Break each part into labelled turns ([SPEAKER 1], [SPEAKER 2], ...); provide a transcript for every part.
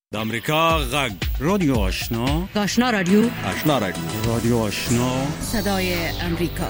[SPEAKER 1] د امریکا غږ
[SPEAKER 2] رادیو آشنا،
[SPEAKER 3] آشنا رادیو،
[SPEAKER 1] آشنا رادیو،
[SPEAKER 2] رادیو آشنا،
[SPEAKER 3] صدای امریکا.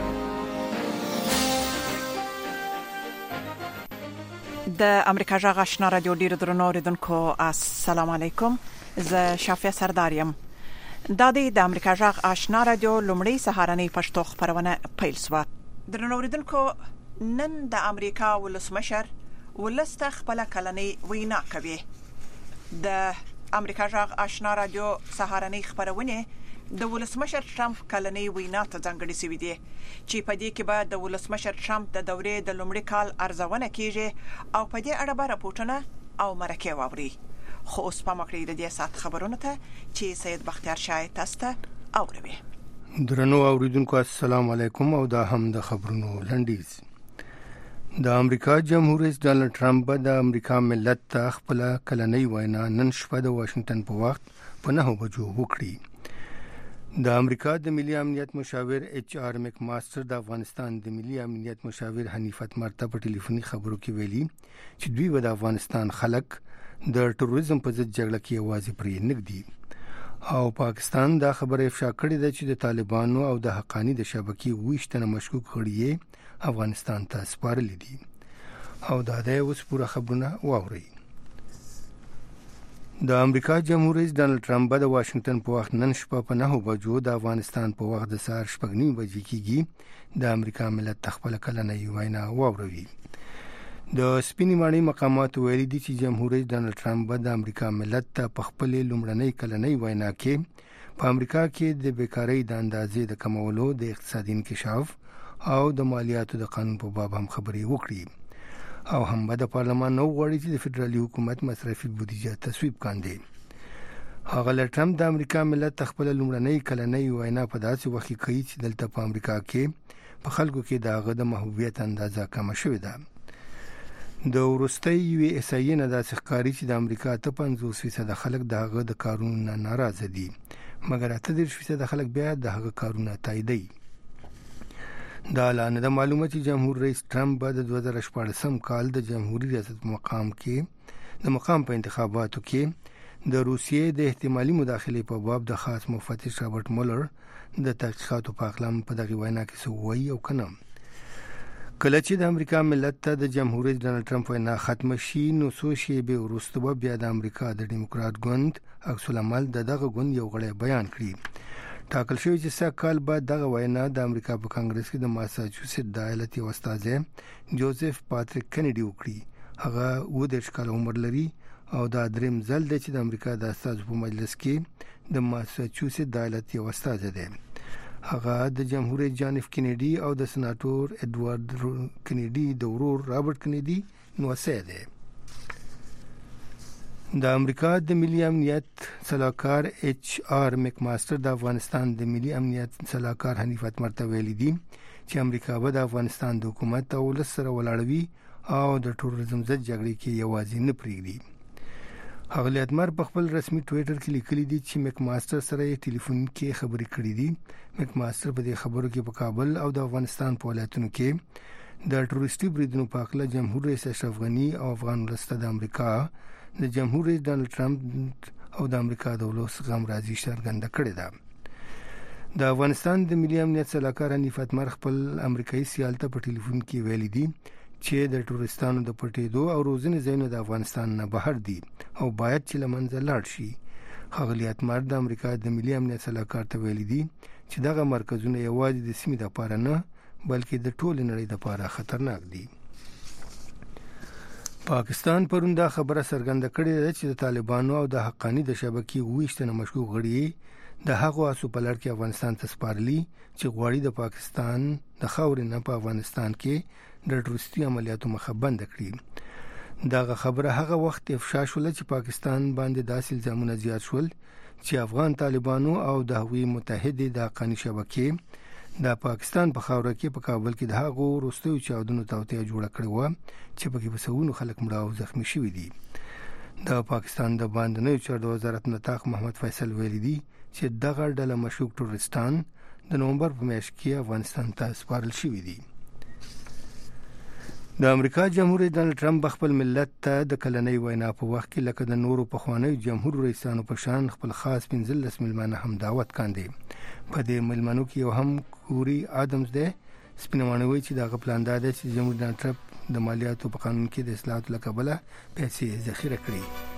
[SPEAKER 4] د امریکا غږ آشنا رادیو ډیر درنو اوریدونکو السلام علیکم. زه شافیا سردارم. د امریکا غږ آشنا رادیو لومړی سهارنۍ پښتو خبرونه پیل شوه. درنو اوریدونکو، نن د امریکا ولسمشر ولست خپل کلنۍ وینا کوي. د امریکا غږ آشنا رادیو سهارنۍ خبرونه د ولسمشر ټرمپ کلنۍ وینا ته ځانګړې شوې دي چې په دې کې به د ولسمشر ټرمپ د دورې د لومړي کال ارزونه کیږي او په دې اړه به راپورټونه او مرکې واوري. خو اوس په مکړې د دې سات خبرونه ته چې سید بختیار شاه تاسو ته اوروي.
[SPEAKER 5] درنو اوریدونکو السلام علیکم او دا هم د خبرونو لنډیز. د امریکا جمهور رئیس ډانلډ ټرمپ د امریکا ملت ته خپل کلنۍ وینا نن شپه د واشنگټن په وخت په 9 بجو وکړي. د امریکا د ملي امنیت مشاور ایچ آر میک ماستر د افغانستان د ملي امنیت مشاور حنیف اتمر ته په ټلیفوني خبرو کې ویلي چې دوی به د افغانستان خلک د تروریزم په ضد جګړه کې یوازې پرې نږدي او پاکستان دا خبره افشا کړې ده چې د طالبانو او د حقانی د شبکې ویشتنه مشکوک غړي افغانستان ته سپارلي دي او دا د اوس پوره خبرونه واوري. د امریکا جمهور رئیس ډانلډ ټرمپ د واشنگټن په وخت نن شپه په 9 بجو د افغانستان په وخت د سهار 9:30 بجې کېږي د امریکا ملت تخپل کلنۍ وینا واوروي. د سپینې ماڼۍ مقامات ویلي دي چې جمهور رئیس ډانلډ ټرمپ د امریکا ملت ته په خپل لومړنۍ کلنۍ وینا کې په امریکا کې د بیکاری د اندازې د کمولو، د اقتصادي انکشاف او د مالیاتو د قانون په باب هم خبرې وکړي او هم د پارلمان نو غواړي چې د فدرالي حکومت مصرفي بودیجه تصویب کاندي. هغه له ټرمپ د امریکا ملت خپل لومړنۍ کلنۍ وینا په داسې وخت کې کوي چې دلته په امریکا کې په خلکو کې دغه د محبوبیت اندازه کم شوې ده. د ورستۍ یوې احصایې نه داسې ښکاري چې د امریکا 50% خلک دغه د کارونو نه ناراضه دي، مګر 30% خلک بیا دغه کارونه تاییدوي. دا اعلان د معلومات چې جمهور رئیس ټرمپ د 2014 کال د جمهوریت ریاست مقام په انتخاباتو کې د روسیې د احتمالي مداخلې په باب د خاص مفتش رابرټ مولر د تحقیقاتو په اقلام په دغه وینا کې سووي او کنه. کله چې د امریکا ملت ته د جمهور رئیس ډانلډ ټرمپ وینا ختم شي نو څو شیبې وروسته بیا د امریکا د ډیموکرات ګوند عکس العمل دغه ګوند یو غړی بیان کړی. ټاکل شوی چې 100 کال بعد دغه وینا د امریکا په کانګرس کې د ماساچوسټ د ایالت یو استاد جوزف پاتریک کنیډي وکړي. هغه 30 کال عمر لري او دا دریم ځل دی چې د امریکا د استادو په مجلس کې د ماساچوسټ د ایالت یو استاد دی. هغه د جمهور رئیس جان اف کنیډي او د سناتور ایډوارد کنیډي د ورور رابرټ کنیډي نواسه دی. د امریکا د ملي امنیت صلاحکار ایچ آر میک ماستر د افغانستان د ملي امنیت صلاحکار حنیف اتمر ته ویلي دي چې امریکا به د افغانستان د حکومت او ولس سره ولاړوي او د تروریزم ضد جګړې کې یوازې نه پرېږدي. هغه اتمر په خپل رسمي ټویټر کې لیکلي دي چې میک ماستر سره یې ټلیفون کې خبرې کړې دي. میک ماستر په دې خبرو کې په کابل او د افغانستان په ولایتونو کې د ټوریستي بریدونو په اړه جمهور رئیس اشرف غني او افغان ولس ته د امریکا د جمهور رئیس ډانلډ ټرمپ او د امریکا د ولس غم راځي څرګنده کړې ده. د افغانستان د ملي امنیت صلاحکار حنیف اتمر خپل امریکایي سیال ته په ټلیفون کې ویلي دي چې د ټوریستانو د پټېدو او روزنې ځایونه د افغانستان نه بهر دي او باید چې له منځه لاړ شي. ښاغلي اتمر د امریکا د ملي امنیت صلاحکار ته ویلي دي چې دغه مرکزونه یوازې د سیمې لپاره نه بلکې د ټولې نړۍ لپاره خطرناک دي. پاکستان پرون دا خبره څرګنده کړې ده چې د طالبانو او د حقانی د شبکې ویشتنه مشکوک غړي د هغو اسو په لړ کې افغانستان ته سپارلي چې غواړي د پاکستان د خاورې نه په افغانستان کې د تروریستي عملیاتو مخه بند کړي. دا خبره هغه وخت افشا شول چې پاکستان باندې داسې الزامونه زیات شول چې افغان طالبانو او د هغوی متحد د حقانی شبکې د پاکستان په خاوره کې په کابل کې د هغو وروستیو چاودنو توطئه جوړه کړې وه چې پکې په سوونو خلک مړه او زخمی شوي دي. د پاکستان د باندنیو چارو وزارت نطاق محمد فیصل ویلي دي چې دغه ډله مشکوک ټوریستان د نومبر په میاشت کې افغانستان ته سپارل شوي دي. د امریکا جمهور رئیس ډانلډ ټرمپ خپل ملت ته د کلنۍ وینا په وخت کې لکه د نورو پخوانیو جمهور رئیسانو په شان خپل خاص 15 ملمانه هم دعوت کاندي. په دې ملمنو کې یو هم کوري ادمز ده. سپینوانوي چې دا پلان دا دی چې جمهور ډانلډ ټرمپ د مالیاتو په قانون کې د اصلاحاتو لپاره پیسې ذخیره کړي.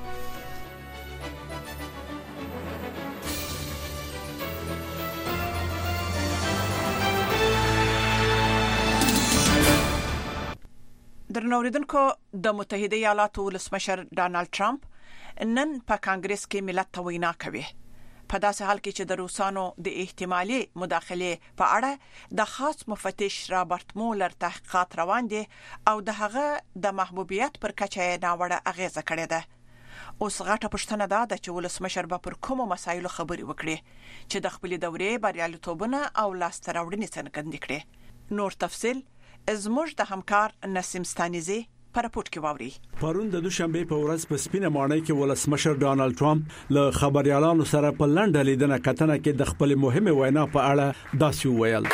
[SPEAKER 4] درنوریدونکو، د متحده ایالاتو ولسمشر ډانلډ ټرمپ نن په کانګرس کې ملت ته وینا کوي. په داسې حال کې چې د روسانو د احتمالي مداخله په اړه د خاص مفتش رابرټ مولر تحقیقات روان دي او د هغه د محبوبیت پر کچه ناوړه اغیزه کړې ده. اوس غټه پښتنه ده چې ولسمشر به پر کومو مسایلو خبري وکړي چې د خپل دورې بریالیتوبونه او لاسته راوړنې څرګند کړي. نور تفصیل زموږ د همکار نسیم ستانیزی په راپورټ کې واوري.
[SPEAKER 1] پرون د دوشنبه په ورځ په سپینه ماڼۍ کې ولسمشر ډانلډ ټرمپ له خبريالانو سره په لنډه لیدنه کتنه کې د خپل مهمه وینا په اړه داسې ویل: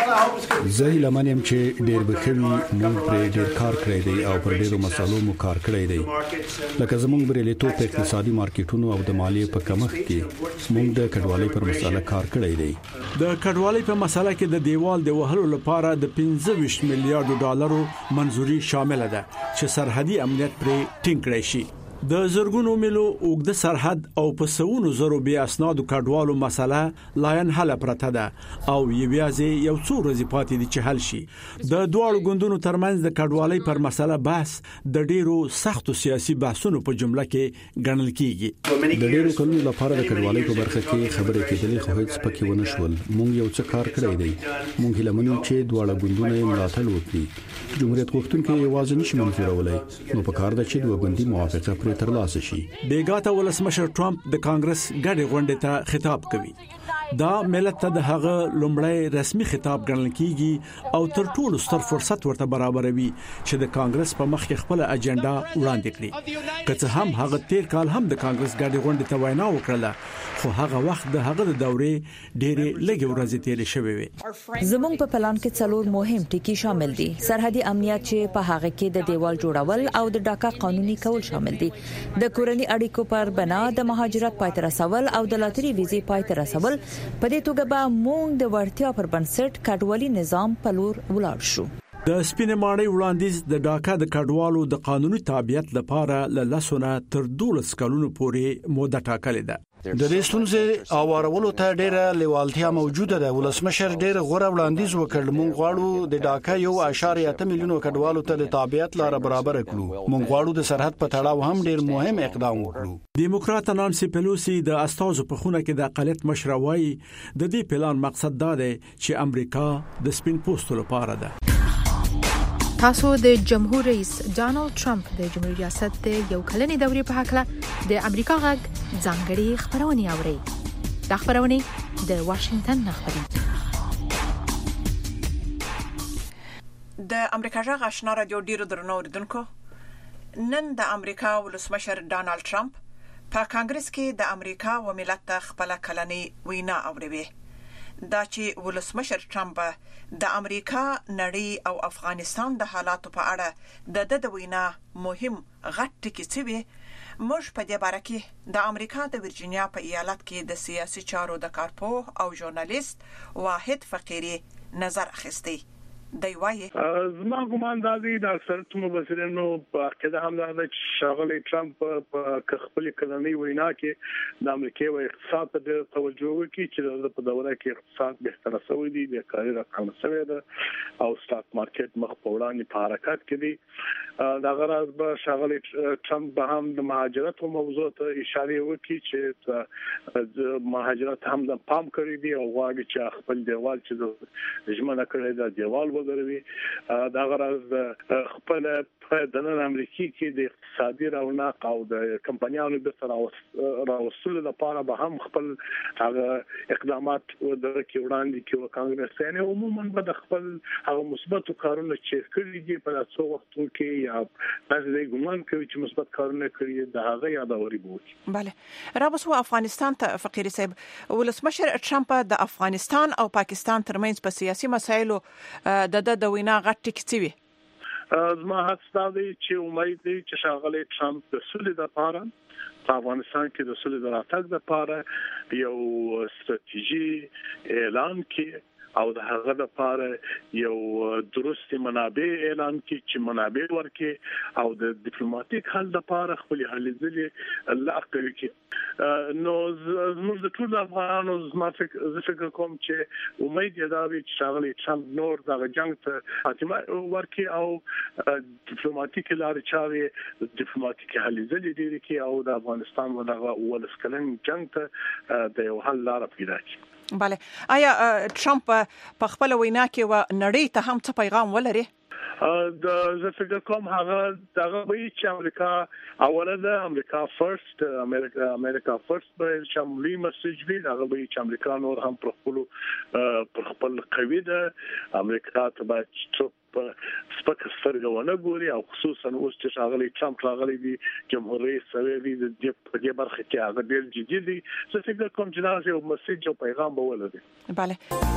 [SPEAKER 6] زه لمنیم چې ډېر بخښي موږ پر ډېر کار کړی دی او پر ډېرو مسالو مو کار کړی دی، لکه زموږ بریالیتوب په اقتصادي مارکیټونو او د مالیې په کمښت کې موږ د کډوالۍ پر مسله کار کړی دی.
[SPEAKER 1] د کډوالۍ په مسله کې د دیوال د وهلو لپاره د 25 میلیارډ ډالرو منزوري شامل ده چې سرحدي امنیت پر ټینګ کړی شي. د زرګونو میلو اوږد سرحد او په سونو زرو بیا اسنادو کډوالو مسله لاین حل پرته ده او یوازې یو څو ورځې پاتې دي چې حل شي. د دوه ګوندونو ترمنځ د کډوالۍ پر مسله بحث د ډیرو سختو سیاسي بحثونو په جمله کې ګڼل کیږي.
[SPEAKER 6] د ډیرو کلونو لپاره د کډوالۍ په برخه کې خبرې کېدلې خو هیڅ پکې ونه شول. موږ یو څه کار کړی دی. موږ هیله منو چې دوه ګوندونه یې ملاتړ وکړي. جمهوریت غوښتونکي یوازې نشي منځورولای، نو په کار ده چې دوه ګوندي موافقه پر ترلاسه شي.
[SPEAKER 1] بیګاته ولسمشر ټرمپ د کانګرس ګډې غونډې ته خطاب کوي. دا ملت ته د هغه لومړی رسمي خطاب ګڼل کیږي او تر ټولو ستر فرصت ورته برابروي چې د کانګرس په مخ کې خپل اجنډا وړاندې کړي. که څه هم هغه تیر کال هم د کانګرس ګډې غونډې ته وینا وکړه، خو هغه وخت د هغه د دورې ډېرې لږ ورځې تیرې شوې وې.
[SPEAKER 7] زموږ په پلان کې څلور مهم ټکي شامل دي: سرحدي امنیت چې په هغه کې د دیوال جوړول او د ډاکا قانوني کول شامل دي، د کورنۍ اړیکو پر بنا د مهاجرت پای ته رسول او د لاتري ویزې پای ته رسول. په دې توګه به موږ د ورتیا پر بنسټ کډوالي نظام په لور ولاړ شو.
[SPEAKER 1] د سپینې ماڼۍ وړاندیز د ډاکا د کډوالو د قانوني تابعیت لپاره له لسونه تر 12 کلونو پورې موده ټاکلې ده.
[SPEAKER 6] د دې ستونزې اوارولو ته ډېره لیوالتیا موجوده ده. ولسمشر ډېر غوړه وړاندیز وکړ. موږ غواړو د ډاکا 1.8 میلیون کډوالو ته د تابعیت لار برابر کړو. موږ غواړو د سرحد په تړاو هم ډېر مهم اقدام وکړو.
[SPEAKER 1] دیموکرات نانسي پیلوسی د استازو په خونه کې د اقلیت مشر وایي د دې پلان مقصد دا دی چې امریکا د سپین پوستو لپاره ده.
[SPEAKER 8] تاسو د جمهور رئیس ډانلډ ټرمپ د جمهوریت ریاست د یو کلنې دورې په حق د امریکا غږ ځانګړي خبرونه اوري. د خبرونه د واشنگټن خبري.
[SPEAKER 4] د امریکا غږ آشنا رادیو ډیرو درنو اوریدونکو، نن د امریکا ولسمشر ډانلډ ټرمپ په کانګرس کې د امریکا و ملت ته خپل کلنۍ وینا اوروي. دا چې ولسمشر ټرمپ د امریکا، نړۍ او افغانستان د حالاتو په اړه د وینا مهم غټ ټکی څه وي، موږ په دې باره کې د امریکا د ورجینیا په ایالت کې د سیاسي چارو د کارپوه او ژورنالیست واحد فقيري نظر اخیستی. دی وایي
[SPEAKER 9] زما ګمان دا دی د اکثریت مبصرینو په عقیده هم دا چې شاغلی ټرمپ په خپل کلنۍ وینا کې د امریکا او اقتصاد ته ډېر توجه وکړي چې په دوره کې اقتصاد بهتر شوی دی، د کاري رقم شوی دی او سټاک مارکیټ مخ په وړاندې په حرکت کې دی. دا غرض به شاغلی ټرمپ به هم د مهاجرت موضوع ته اشاره وکړي چې مهاجرت هم د پام کړی دی او غواړي چې خپل دیوال چې د ژمنه کړی دی دیوال ودروي. دا غرض خپل د نن امریکای کې د اقتصادي رونق او د کمپنیانو د راوستلو لپاره به هم خپل هغه اقدامات ودرکې وړاندې کې کانګرس نه عموما به د خپل هغه مثبت کارونه چې کړی دي په تاسو وختو کې یا تاسو د ګومان کوي چې مثبت کارونه کړی د هغه یادوري بوي.
[SPEAKER 4] بله رابسو افغانستان ته فقيري صاحب، ولسمشر ټرمپ د افغانستان او پاکستان ترمنځ په سیاسي مسایلو د وینا غټ ټکی څه وي؟
[SPEAKER 9] زما هڅه دی چې امید دی چې ښاغلی ټرمپ د سولې لپاره په افغانستان کې د سولې د راتګ لپاره یو ستراتیژي اعلان کړي او د هغه لپاره یو درست منابع اعلان کړي چې منابع ورکړي او د ډیپلوماټیک حل لپاره خپل هلې ځلې الله کوي کې نو زموږ د ټول افغانانو زما فکر کوم چې امید دا وي چې ښاغلی ټرمپ نور د جنگ ته خاتمه ورکړي او ډیپلوماټیک لارې چارې ډیپلوماټیک هلې ځلې ډېرې کړي او د افغانستان ولغه ولسکلن جنگ ته د یو حل لار پیدا کړي.
[SPEAKER 4] بله آیا ټرمپ په خپل وینا کې و نړۍ ته هم څه پیغام ولري؟
[SPEAKER 9] د فکر کوم هغه دغه وی چې امریکا اوله ده امریکا فرست امریکا فرست به شاملي مسیج وی هغه وی چې امریکا نور هم پر خپل قوی ده امریکا ته به سپک سترګونه ګوري او خصوصا اوس چې ښاغلی ټرمپ راغلی دی جمهور رئیس سوي دی د دې برخه کې هغه ډېر جدي دی زه فکر کوم چې دا یو مسیج او پیغام به ولري.
[SPEAKER 4] بله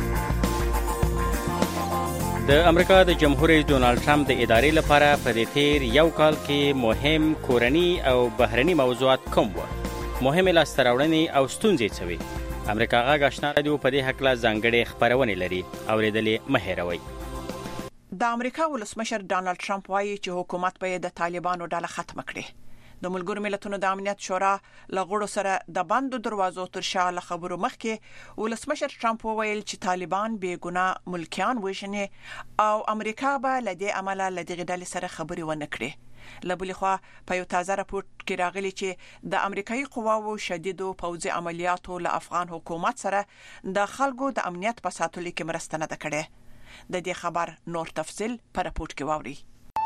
[SPEAKER 10] د امریکا د جمهور رئیس ډونالد ټرمپ د ادارې لپاره په دې تیر یو کال کې مهم کورنی او بهرني موضوعات کوم وو؟ مهمه لاسته راوړنې او ستونزې څه وي؟ امریکا غږ آشنا رادیو په دې حق لا ځانګړې خبرونه لري اوریدلې مه هېروئ.
[SPEAKER 4] د امریکا ولسمشر ډانلډ ټرمپ وایي چې حکومت به د طالبانو ډله ختم کړي. د ملګرو ملتونو د امنیت شورا لغړو سره د بندو دروازو تر شا له خبرو مخکې ولسمشر ټرمپ وویل چې طالبان بې ګناه ملکیان وژني او امریکا به لدې عمله لدغه ډلې سره خبرې ونه کړي. لبلې خوا په یو تازه راپور کې راغلي چې د امریکایي قواوو شدیدو پوځي عملیاتو له افغان حکومت سره د خلکو د امنیت په ساتلو کې مرسته نه کړې. د دې خبر نور تفصیل په راپور کې واوري.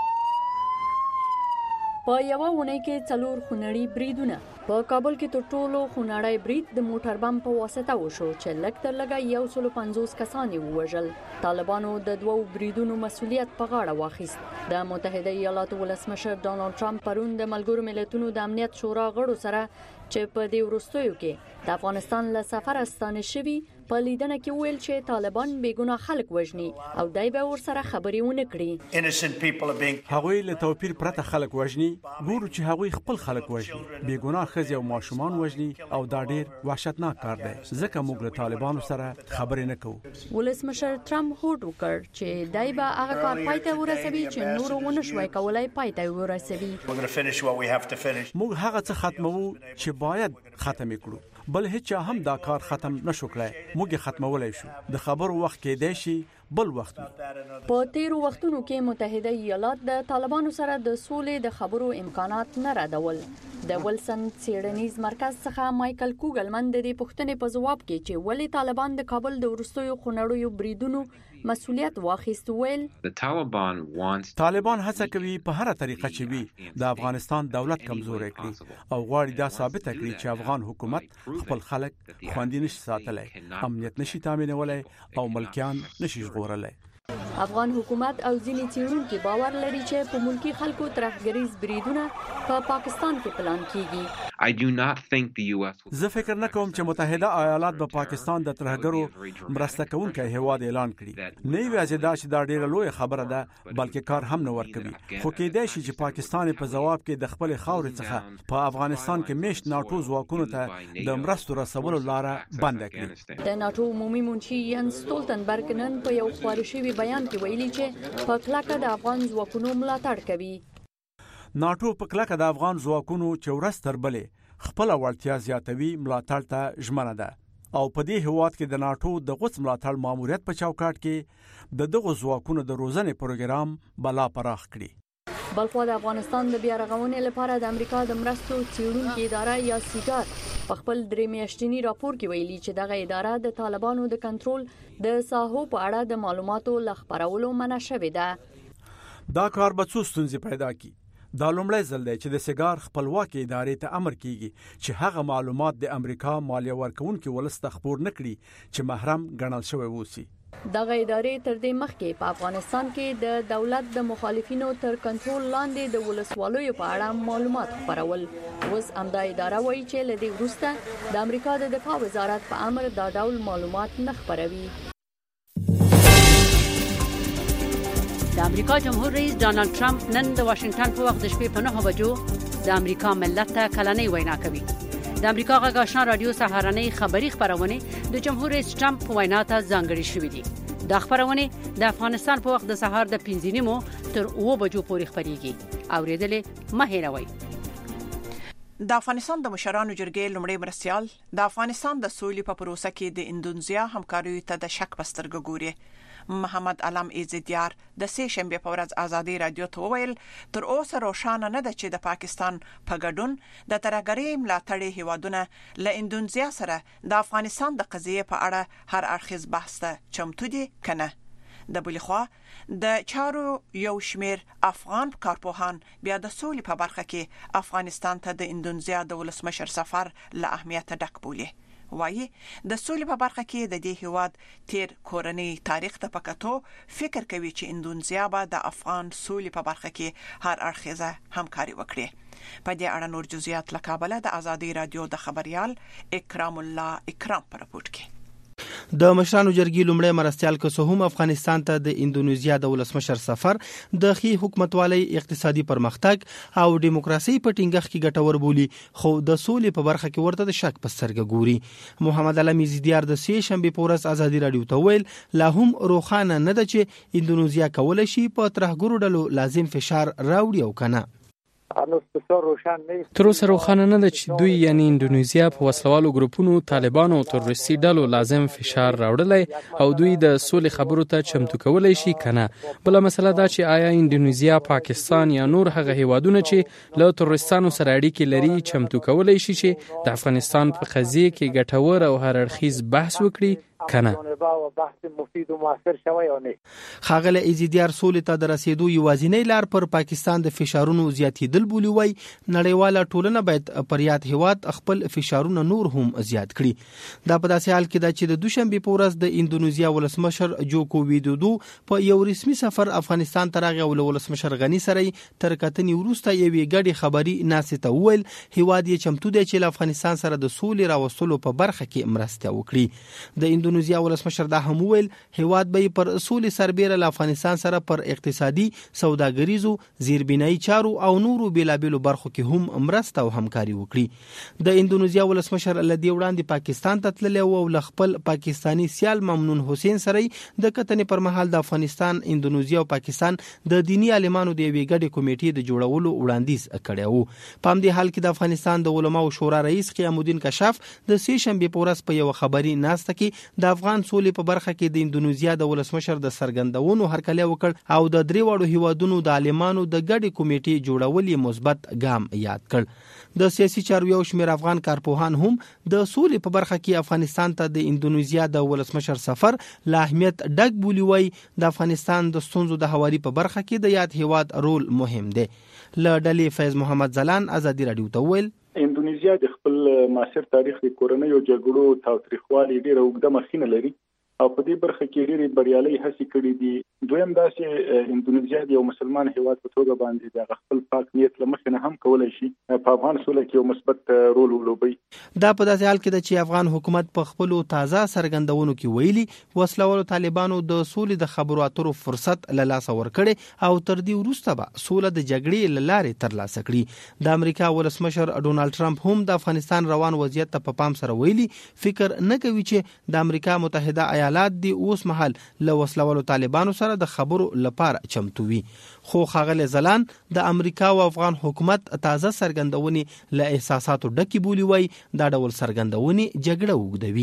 [SPEAKER 11] په یو ونه کې څلور خونړي بریدونه په کابل کې تر ټولو خونړی برید د موټر بم په واسطه وشو چې لږ تر لږه 150 کسان ووژل. طالبانو د دوو بریدونو مسؤلیت په غاړه واخیست. د متحده ایالاتو ولسمشر ډونالد ټرمپ پرون د ملګرو ملتونو د امنیت شورا غړو سره چې په دې وروستیو کې د افغانستان له سفر ستانه شوي په لیدنه کې ویل چې طالبان بیګناه خلک وژني او دای به ورسره خبرې ونه کړي.
[SPEAKER 1] هغوی له توپیر پرته خلک وژني ګورو چې هغوی خپل خلک وژني بیګناه ښځې او ماشومان وژني او دا ډېر وحشتناک کار دی ځکه موږ له طالبانو سره خبرې نه کوو.
[SPEAKER 11] ولسمشر ټرمپ هوډ وکړ چې دای به هغه کار پای ته ورسوي چې نور ونه شوي کولای پای ته ورسوي.
[SPEAKER 1] موږ هغه څه ختمو چې باید ختم کړو بل هیڅ هم دا کار ختم نشو کړای. موږ ختمولای شو د خبرو وخت کې دی شي بل وخت.
[SPEAKER 11] په تیرو وختونو کې متحده ایالات د طالبانو سره د سولې د خبرو امکانات نه ردول. د ولسن څېړنیز مرکز څخه مایکل کوګلمن د دې پوښتنې په ځواب کې چې ولې طالبان د کابل د ورستیو خونړیو بریدونو مسؤلیت واخیست ویل
[SPEAKER 1] طالبان هڅه کوي په هر طریقه چې وي د افغانستان دولت کمزوري کړي او غواړي دا ثابت کړي چې افغان حکومت خپل خلک خوندي نشي ساتلای امنیت نشي تامینولای او ملکیان نشي ژغورلای.
[SPEAKER 11] افغان حکومت او ځینې څېړونکي باور لري چې په ملکی خلکو ترهګریز بریدونه په پاکستان کې پلان کیږي.
[SPEAKER 1] زه فکر نه کوم چې متحده ایالات به پاکستان د ترهګرو مرسته کوونکی هیواد اعلان کړي. نه یوازې دا چې دا ډیره لوی خبره ده بلکې کار هم نه ورکوي. خو کېدای شي چې پاکستان په جواب کې د خپل خاورې څخه په افغانستان کې میشت ناتو ځواکونو ته د مرستو رسولو لار بند کړي.
[SPEAKER 11] د ناتو عمومي منشي ینس سټولټنبرګ نن په یو خبرشي بیان کې ویلي چې په کلکه د افغان ځواکونو ملاتړ کوي.
[SPEAKER 1] ناتو په کلکه د افغان ځواکونو چې ورځ تر بلې خپل وړتیا زیاتوي ملاتړ ته ژمنه ده او په دې هیواد کې د ناتو د غوڅ ملاتړ ماموریت په چوکاټ کې د دغه ځواکونو د روزنې پروګرام بلا پراخ کړي.
[SPEAKER 11] بلخو د افغانستان د بیا رغونې لپاره د امریکا د مرستو څېړونکو اداره یا سیګار په خپل درې میاشتني راپور کې ویلي چې دغه اداره د طالبانو د کنټرول د ساحو په اړه د معلوماتو لخبرولو منع شوې ده.
[SPEAKER 1] دا کار به څو ستونزې پیدا کړي. دا لومړی ځل دی چې د سیګار خپلواکي ادارې ته امر کیږي چې هغه معلومات د امریکا مالیه ورکونکو ولست خبر نکړي چې محرم ګڼل شوی ووسی.
[SPEAKER 11] دغه ادارې تر دې مخکې په افغانستان کې د دولت د مخالفینو تر کنټرول لاندې د ولسوالیو په اړه معلومات خبرول. اوس همدا اداره وایي چې له دې وروسته د امریکا د دفاع وزارت په امر دا ډول معلومات نه خبروي.
[SPEAKER 3] د امریکا جمهور رئیس ډانلډ ټرمپ نن د واشنگټن په وخت د شپې په 9 بجو د امریکا ملت ته کلنۍ وینا کوي. د امریکا غږ آشنا رادیو سهارنۍ خبری خبرونه د جمهور رئیس ټرمپ وینا ته ځانګړي شوې دي. د خبرونه د افغانستان په وخت د سهار د 5 نیمو تر 9 بجو پورې خبريږي. اوریدلې مه هېروئ.
[SPEAKER 4] د افغانستان د مشرانو جرګې لومړی مرستيال د افغانستان د سولې په پروسه کې د اندونیزیا همکاري ته د شک پسترګ ګوري. محمد علم ایزدیار د سه شنبه په ورځ ازادي رادیو ته وویل تر اوسه روښانه نه ده چې د پاکستان په ګډون د ترهګرۍ ملاتړي هیوادونه له اندونیزیا سره د افغانستان د قضیې په اړه هر اړخیز بحث ته چمتو دي کنه. د بلخوا د چارو یو شمیر افغان کارپوهان بیا د سولې په برخه کې افغانستان ته د اندونیزیا د ولسمشر سفر له اهمیت ډک بولي. وایي د سولې په برخه کې د دې هیواد تیر کورنۍ تاریخ ته پکاتو فکر کوي چې اندونیزیا به د افغان سولې په برخه کې هر اړخیزه همکاري وکړي. په دې اړه نور جزئیات له کابل د ازادي رادیو د خبريال اکرام الله اکرام پر راپورټ کې.
[SPEAKER 12] د مشرانو جرګې لومړی مرستيال کوسهم افغانستان ته د اندونیزیا د ولسمشر سفر د خي حکومتوالۍ اقتصادي پرمختګ او دیموکراسي په ټینګښت کې ګټور بولی خو د سولې په برخه کې ورته د شک په سترګه ګوري. محمد علم ایزدیار د سه شنبه په ورځ ازادي رادیو ته ویل لا هم روخانه نه ده چې اندونیزیا کولای شي په ترهګرو ډلو لازم فشار راوړي او کنه.
[SPEAKER 13] تر اوسه روښانه نه ده چې دوی یعنی اندونیزیا په وسلوالو ګروپونو طالبانو او تروریستي ډلو لازم فشار راوړلی او دوی د سولې خبرو ته چمتو کولای شي کنه. بل مسله دا چې آیا اندونیزیا، پاکستان یا نور هغه هیوادونه چې له تروریستانو سره اړیکې لري چمتو کولای شي چې د افغانستان په قضیه کې ګټور او هر اړخیز بحث وکړي کنه.
[SPEAKER 12] خاغله ایزدیار سولې ته د رسیدو یوازینی لار پر پاکستان د فشارونو زیاتېدل بولی وای. نړیواله ټولنه باید پر یاد هیواد خپل فشارونه نور هم زیات کړي. دا په داسې حال کې ده چې د دوشنبه په ورځ د اندونیزیا ولسمشر جوکو ویدودو په یو رسمي سفر افغانستان ته راغی او ولسمشر غنی سره تر کتنې وروسته یوې ګډې خبري ناسته ویل هیواد یې چمتو دی چې افغانستان سره د سولې راوستلو په برخه کې مرسته وکړي. د اندونیزیا ولسمشر دا هم ویل هیواد به پر سولې سربېره له افغانستان سره پر اقتصادي، سوداګریزو، زیربنایي چارو او نورو بیلابیلو برخو کې هم مرسته او همکاري وکړي. د اندونیزیا ولسمشر لدی وړاندې پاکستان ته تللی او خپل پاکستانی سیال ممنون حسین سره د کتنې پر مهال د افغانستان، اندونیزیا او پاکستان د دینی عالمانو د یوې ګډې کمیټې د جوړولو وړاندیز کړی و. په همدې حال کې د افغانستان د علماو شورا رئیس قیام الدین کشاف د سه شنبه په ورځ په یو خبري ناسته کې د افغان سولې په برخه کې د اندونیزیا د ولسمشر د سرګندونو هرکلی وکړ او د درې وړو هیوادونو د عالمانو د ګډې کمیټې جوړول یې مثبت ګام یاد کړ. د سیاسي چارو یو شمېر افغان کارپوهان هم د سولې په برخه کې افغانستان ته د اندونیزیا د ولسمشر سفر له اهمیت ډک بولی وای. د افغانستان د ستونزو د هواري په برخه کې د یاد هیواد رول مهم دی. له ډلې فیض محمد زلان ازادي رادیو ته ویل
[SPEAKER 14] اندونیزیا د خپل معاصر تاریخ د کورنۍ او جګړو تاریخوالي ډېر اوږده مخینه لري او په دې برخه کې ډېری بریالي هڅې کړې دي. دویم دا چې اندونیزیا د یو مسلمان هیواد په توګه باندې د خپل پاک نیت له مخې نه هم کولای شي په افغان سوله کې یو مثبت رول ولوبي.
[SPEAKER 12] دا په داسې حال کې ده چې افغان حکومت په خپل تازه سرګندونو کې ویلي وسلوالو طالبانو د سولې د خبرو اترو فرصت له لاسه ورکړي او تر دې وروسته به سوله د جګړې له لارې ترلاسه کړي. د امریکا ولسمشر ډونالډ ټرمپ هم د افغانستان روان وضعیت ته په پام سره ویلي فکر نه کوي چې د امریکا متحده ایالات دی اوس مهال له وسلوالو طالبانو سره د خبرو لپاره چمتو وي. خو خاغله زلان د امریکا او افغان حکومت تازه سرګندونې له احساساتو ډکی بولی وای. دا ډول سرګندونې جګړه وګدوي.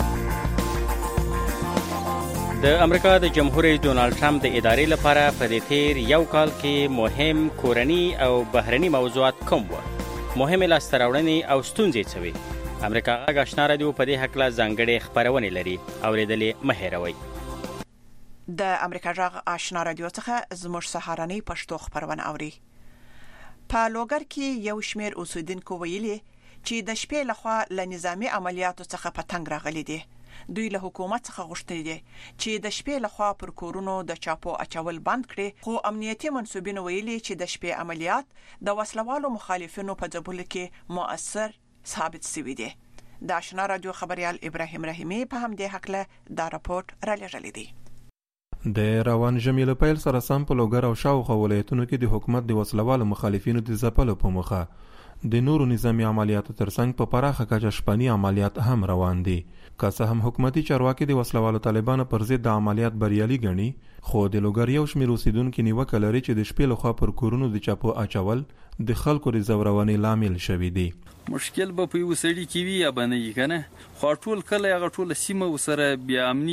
[SPEAKER 10] د امریکا د جمهور رئیس ډونالډ ټرمپ د ادارې لپاره په دې تیر یو کال کې مهم کورنی او بهرني موضوعات کوم و؟ مهمه لاسته راوړنې او ستونزې څه وې؟ امریکا غږ آشنا رادیو په دې حق لا ځانګړې خبرونه لري اوریدلې مه هېروئ.
[SPEAKER 4] د امریکا غږ آشنا رادیو څخه زموږ سهارنۍ پښتو خبرونه اوري. په لوګر کې یو شمېر اوسیدونکو ویلي چې د شپې لخوا له نظامی عملیاتو څخه پتنګ راغلي دي. دوی له حکومت څخه غوښتي دي چې د شپې لخوا پر کورونو د چاپو اچول بند کړي، خو امنیتي منسوبین ویلي چې د شپې عملیات د وسلوالو مخالفینو په ځبلو کې مؤثر ثابت شوی دی. د آشنا رادیو خبريال ابراهیم رحیمی په هم دې حق له دا راپورټ را لېږلی دی.
[SPEAKER 15] د روان ژمي له پیل سره سم په لوګر او شاوخوا ولایتونو کې د حکومت د وسلوالو مخالفینو د ځپلو په موخه د نورو نظامی عملیاتو ترڅنګ په پراخه کچه شپنی عملیات هم روان دي. که څه هم حکومتي چارواکي د وسلوالو طالبانو پر ضد د عملیات بریالي ګڼي، خو د لوګر یو شمېر اوسیدونکي نیوکه لري چې د شپې لخوا پر کورونو د چاپو اچول د خلکو د زورونې لامل شوي دي.
[SPEAKER 16] مشکل به په یو سړي کې وي یا به نه وي که نه، خو ټول کله هغه ټوله سیمه ورسره بیا امني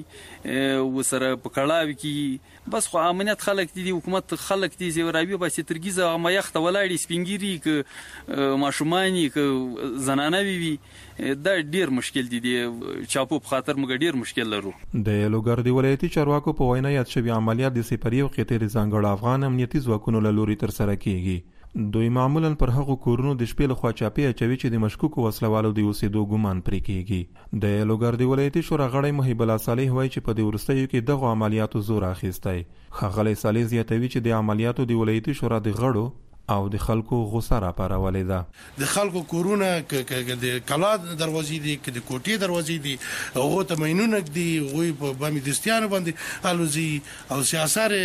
[SPEAKER 16] کي ورسره په کړاو کې بس خو امنیت خلک دي، حکومت خلک دي زیوراوي باسي ترګیزه هغه مایخته ولاړې سپینګیري که ماشومانی که زنانه وي دا ډیر مشکل دي. چاپو په خاطر موږ ډیر مشکل لرو.
[SPEAKER 15] د لوګر د ولایتي چارواکو په وینا یاد شوي عملیات د سپري او قطر ځانګړو افغان امنیتي ځواکونو له لوري ترسره کیږي. دوی معمولا پر هغو کورونو د شپې لخوا چاپی اچوي چې د مشکوکو وسلوالو د اوسېدو ګمان پرې کیږي. د لوګر د ولایتي شورا غړی محب الله صالح وایي چې په دې وروستیو کې دغه عملیاتو زور اخیستی. ښاغلی صالح زیاتوي چې د عملیاتو د ولایتي شورا د غړو او د خلکو غوسه راپارولې ده.
[SPEAKER 17] د خلکو کورونه د کلا دروازې دي، که د کوټې دروازې دي، هغو ته مینونه ږدي، هغوی په بامي دستیانو باندې الوزي او سیاسر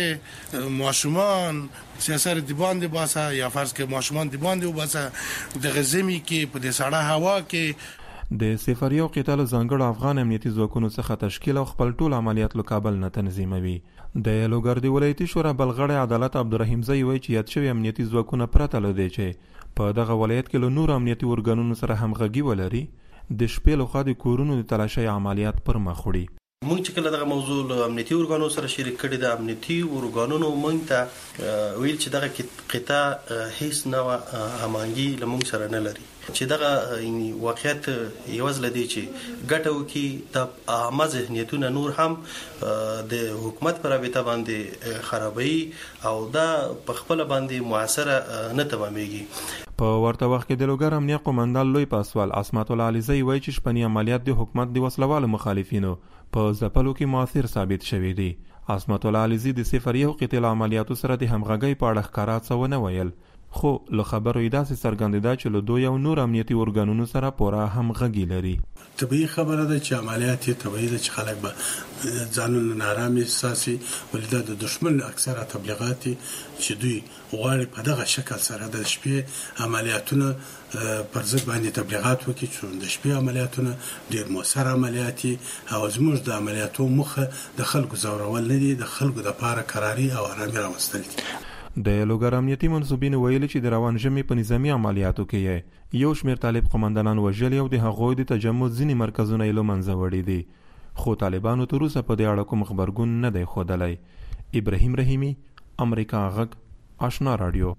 [SPEAKER 17] ماشومان سیاسر دی باندې باسه یا فرض کې ماشومان دی باندې وباسه د غزمي کې په دې سړه هوا کې.
[SPEAKER 15] د سفریه او قتال ځانګړو افغان امنیتي ځواکونو څخه تشکیل او خپل ټول عملیات له کابل نه تنظیموي. د لوګر د ولایتي شورا بلغړی عدالت عبدالرحیم زئی وایي چې یاد شوي امنیتي ځواکونه پرته له دی چې په دغه ولایت کې له نورو امنیتي ارګانونو سره همغږي ولري د شپې لخوا د کورونو د تلاشۍ عملیات پر مخ وړي.
[SPEAKER 18] مونږ چې کله دغه موضوع له امنیتي ارګانونو سره شریک کړي د امنیتي ارګانونو مونږ ته ویل چې دغه قطاع هیڅ نوع هماهنګي له مونږ سره نه لري، چې دغه واقعیت یوازې لدی چې ګټه وکړي د عامه ذهنیتونه نور هم د حکومت پر رابطه باندې خرابوي او دا په خپل باندې موثره نه تمامېږي.
[SPEAKER 15] په ورته وخت کې د لوګر امنیه قومندان لوی پاسوال عصمت الله علیزی وایي چې شپنی عملیات د حکومت د وسلوالو مخالفینو په ځپلو کې مؤثر ثابت شوي دي. عصمت الله علیزی د سفریه او قتال عملیاتو سره د همغږۍ په اړه ښکاره څه ونه ویل، خو له خبرو یې داسې څرګندېده چې له دوی او نور امنیتي ارګانونو سره پوره همغږي لري.
[SPEAKER 17] طبیعي خبره ده چې عملیات یې طبیعي ده چې خلک به ځانونه نارامي احساسي، ولې دا د دشمن اکثره تبلیغات چې دوی غواړي په دغه شکل سره د شپې عملیاتونه پر ضد باندې تبلیغات وکړي، چې د شپې عملیاتونه ډېر مؤثر عملیات او زموږ د عملیاتو موخه د خلکو ځورول نه دي، د خلکو دپاره قراري او ارامي راوستل دي.
[SPEAKER 15] د لوګر امنیتي منصوبین ویلي چې د روان ژمي په نظامی عملیاتو کې یو شمېر طالب قومندانان وژلي او د هغوی د تجمع ځینې مرکزونه یې له منځه وړي دي، خو طالبانو تر اوسه په دې اړه کوم خبرګون نه دی ښودلی. ابراهیم رحیمي، امریکا غږ، آشنا راډیو.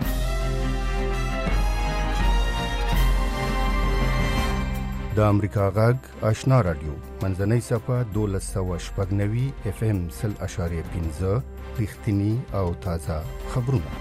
[SPEAKER 5] د امریکا غږ آشنا راډیو منځنۍ صفحه 1290 FM 0.5 رښتینی او تازه خبرونه.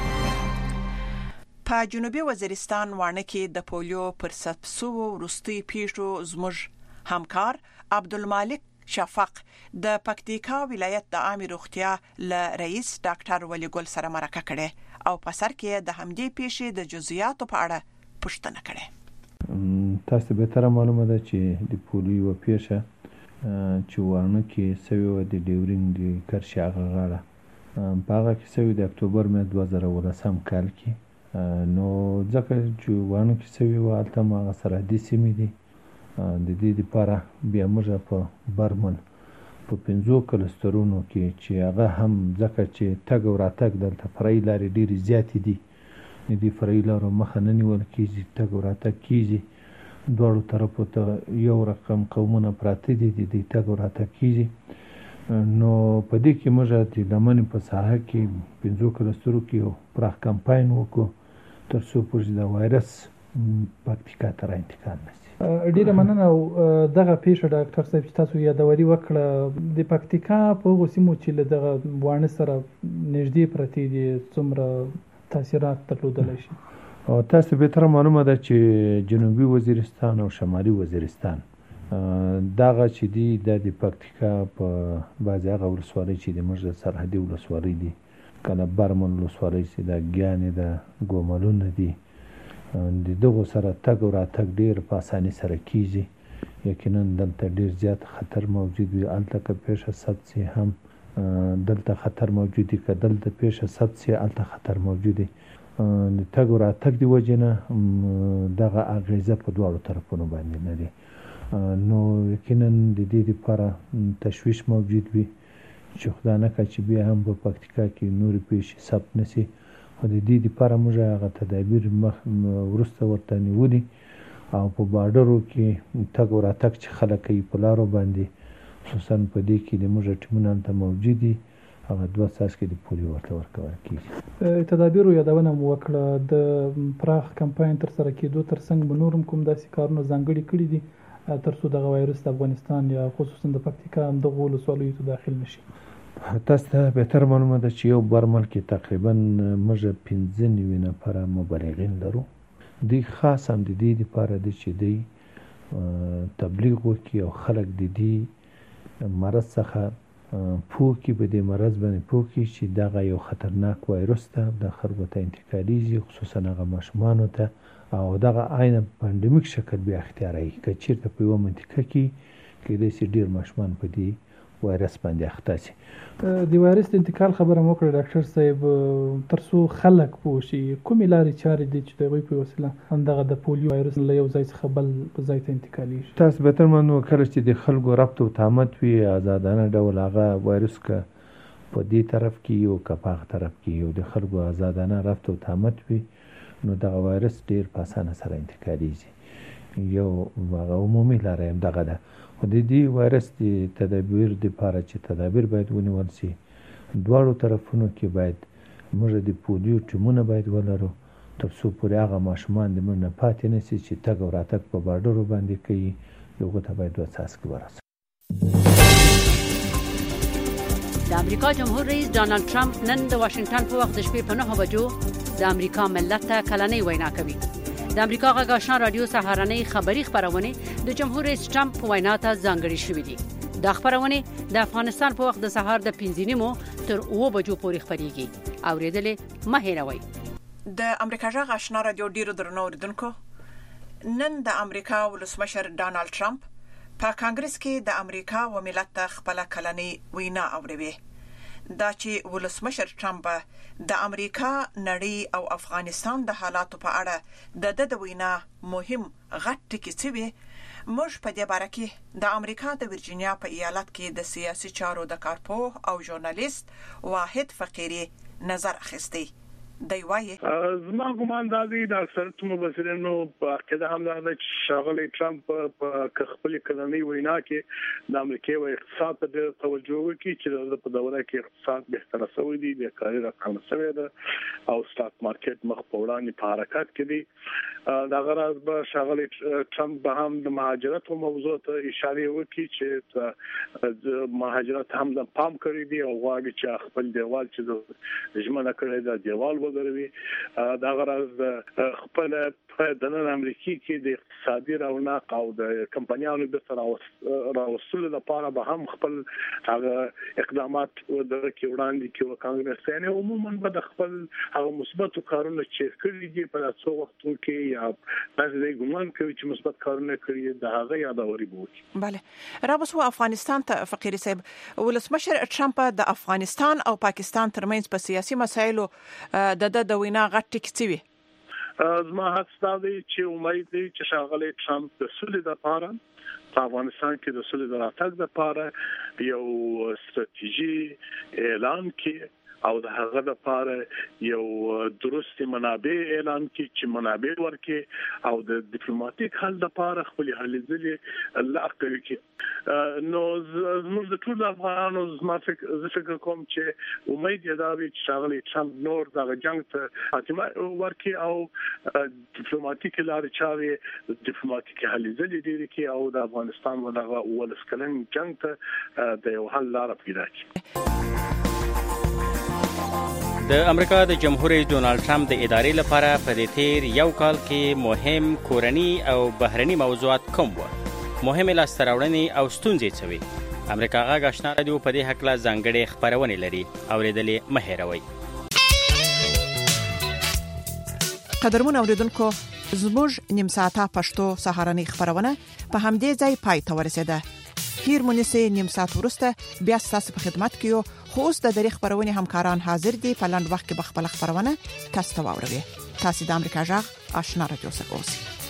[SPEAKER 4] په جنوبي وزیرستان وانه کې د پولیو پر سپسو وروستي پیښو زموږ همکار عبدالمالک شفق د پکتیکا ولایت د عامه روغتیا ل رئیس ډاکټر ولی ګل سره مرکه کړي او په سر کې د همدې پیښې د جزئیاتو په اړه پوښتنه کړي.
[SPEAKER 19] تاسو به تر معلومه ده چې د پولیو پیښه چې وانه کې سوي د ډیورینګ د کرشي غاړه په هغه کې سوي د اکتوبر مې 2018 کال کې نو ځکه چې وانه کې سوي والته ما سرحدي سیمې دي د دې لپاره بیا موږ په برمن په 15 کلسترونو کې چې هغه هم ځکه چې تګ او راتګ دلته فرعي لارې ډېرې زیاتې دي، د فرعي لارو مخه نه نیول کېږي، تګ او راتګ کېږي، دواړو طرفو ته یو رقم قومونه پراته دي، د تګ او راتګ کېږي. نو په دې کې موږ د لمنې په ساحه کې 15 کلسترو کې یو پراخ کمپاین وکړو تر څو پورې د وایرس پکتیکا ته انتقال نشي.
[SPEAKER 20] ډیره مننه. دغه پیښه ډاکټر صاحب چې تاسو یادوري وکړه د پکتیکا په غوسیمو چې له دغه وانه سره نږدې پرتی دي څومره تاثیرات درلودلی شي؟
[SPEAKER 19] او تاسو به تر معلومه ده چې جنوبي وزیرستان او شمالي وزیرستان دغه چې دی د پکتیکا په بعضی هغه ولسوالۍ چې د موږ سرحدي ولسوالۍ دي، کله برمن ولسوالۍ چې د ګیانې د ګوملونه دي، د دغو سره تګ او راتګ ډېر په اسانۍ سره کېږي. یقینا دلته ډېر زیات خطر موجود وي، هلته که پیښه ثبت شي هم دلته خطر موجود دي، که دلته پیښه ثبت شي هلته خطر موجود دی. د تګ او راتګ د وجې نه دغه اغیزه په دواړو طرفونو باندې لري. نو یقینا د دې لپاره تشویش موجود وي چې خدای نه کړي چې بیا هم په پکتیکا کې نورې پیښې ثبت نشي. خو د دې لپاره موږ هغه تدابیر وروسته ورته نیولي او په بارډرو کې تګ او راتګ چې خلک کوي په لارو باندې، خصوصا په دې کې د موږ ټیمونه هلته موجود دي، هغه 2 څاڅکي د پولیو ورته ورکول کېږي.
[SPEAKER 20] تدابیرو یادونه مو وکړه، د پراخ کمپاین ترسره کېدو ترڅنګ به نور هم کوم داسې کارونه ځانګړي کړي دي تر څو دغه وایرس د افغانستان یا خصوصا د پکتیکا دغه ولسوالیو ته داخل نشي؟
[SPEAKER 19] تاسو ته بهتر معلومه ده چې یو برمل کې تقریبا موږ 15 نفره مبلغین لرو. دوی خاص هم د دې لپاره دي چې دوی تبلیغ وکړي او خلک د دې مرض څخه پوه کړي، په دې مرض باندې پوه کړي چې دغه یو خطرناک وایرس ده، د خلکو ته انتقالیږي، خصوصا هغه ماشومانو ته، او دغه عین پاندمیک شکل بیا اختیاروي. که چېرته په یوه منطقه کې کېدای شي ډېر ماشومان په دې وایرس باندې اخته شي.
[SPEAKER 20] د وایرس د انتقال خبره مو وکړه ډاکټر صاحب، تر څو خلک پوه شي کومې لارې چارې دي چې د هغوی په وسیله همدغه د پولیو وایرس له یو ځای څخه بل ځای ته انتقالېږي؟ تاسو
[SPEAKER 19] بهتر معلومه کله چې د خلکو ربط او تعامد وي آزادانه ډول، هغه وایرس که په دې طرف کې او که په هغه طرف کې یو د خلکو آزادانه ربط او تعامد وي، نو دغه وایرس ډېر په اسانه سره انتقالېږي. یو هغه عمومي لاره هم دغه ده. خو د دې وایرس د تدابیر لپاره چې تدابیر باید ونیول شي، دواړو طرفونو کې باید موږ د پولیو ټیمونه باید ولرو تر څو پورې هغه ماشومان د موږ نه پاتې نه شي چې تګ او راتګ په بارډرو باندې کوي، هغو ته باید 2 څاڅکي ورسوو.
[SPEAKER 3] د امریکا جمهور رئیس ډانلډ ټرمپ نن د واشنگټن په وخت د شپې په 9 بجو د امریکا ملت ته کلنۍ وینا کوي. د امریکا غږ آشنا رادیو سهارنۍ خبری خبرونه د جمهور رئیس ټرمپ وینا ته ځانګړي شوې دي. د خبرونه د افغانستان په وخت د سهار د 5:30 تر 9 بجو پورې خبريږي. اوریدلې مه هېروئ.
[SPEAKER 4] د امریکا غږ آشنا رادیو ډیرو درنو اوریدونکو، نن د امریکا ولسمشر ډانلډ ټرمپ په کانګرس کې د امریکا و ملت ته خپل کلنۍ وینا اوروي. دا چې ولسمشر ټرمپ د امریکا، نړۍ او افغانستان د حالاتو په اړه د وینا مهم غټ ټکي څه موږ په دې باره کې د امریکا د ورجینیا په ایالت کې د سیاسي چارو د کارپوه او ژورنالیست واحد فقيري نظر اخیستی. دی وایي
[SPEAKER 9] زما ګمان دا دی د اکثریت مبصرینو په عقیده هم دا چې شاغلی ټرمپ په خپل کلنۍ وینا کې د امریکا او اقتصاد ته ډېر توجه وکړي چې د په دوره کې اقتصاد بهتر شوی دی، د کاري رقم شوی دی او سټاک مارکیټ مخ په وړاندې په حرکت کې دی. دا غرض به شاغلی ټرمپ به هم د مهاجرت موضوع ته اشاره وکړي چې مهاجرت هم د پام کړی دی او غواړي چې خپل دیوال چې د ژمنه کړی دا دیوال وګروي. دا غرض خپل د نن امریکای کې د اقتصادي رونق او د کمپنیانو د راوستلو لپاره به هم خپل هغه اقدامات ودرکې وړاندې کې کانګرسیان عموما به د خپل هغه مثبت کارونه چې کړی دي په تاسو وختو کې یا تاسو د ګومان کوي چې مثبت کارونه کړی د هغه یادوري بوي.
[SPEAKER 4] بله رابطه افغانستان ته فقيري صاحب، ولسمشر ټرمپ د افغانستان او پاکستان ترمنځ په سیاسي مسایلو د وینا غټ ټکی
[SPEAKER 9] زما هڅه دی چې امید دی چې شاغلی ټرمپ د سولې لپاره په افغانستان کې د سولې د راتګ لپاره یو ستراتیژي اعلان کړي او د هغه لپاره یو درست منابع اعلان کړي چې منابع ورکړي او د ډیپلوماټیک حل لپاره خپل هلې ځلې لار کوي. نو زموږ د ټول افغانانو زما فکر کوم چې امید یې دا وي چې شاغلی ټرمپ نور دغه جنگ ته خاتمه ورکړي او ډیپلوماټیک لارې چارې ډیپلوماټیک هلې ځلې ډېرې کړي او د افغانستان ودغه ولس کلن جنگ ته د یو حل لار پیدا کړي.
[SPEAKER 10] د امریکا د جمهور رئیس ډونالډ ټرمپ د ادارې لپاره په دې تیر یو کال کې مهم کورنی او بهرني موضوعات کوم و؟ مهمه لاسته راوړنې او ستونزې څه وې؟ امریکا غږ آشنا رادیو په دې حق لا ځانګړې خبرونه لري، اوریدلې مه هېروئ.
[SPEAKER 4] قدرمن اوریدونکو، زموږ نیم ساعته پښتو سهارنۍ خبرونه په همدې ځای پای ته ورسېده. هیر مونږه نیم ساعت ورسته بیا ستاسو په خدمت کې یو، خو اوس د دریغ خبرونه همکاران حاضر دي په لاند وخت کې بخپل خبرونه تاسو ته واوروي. تاسو د امریکا جغ آشنا رادیو سره اوسئ.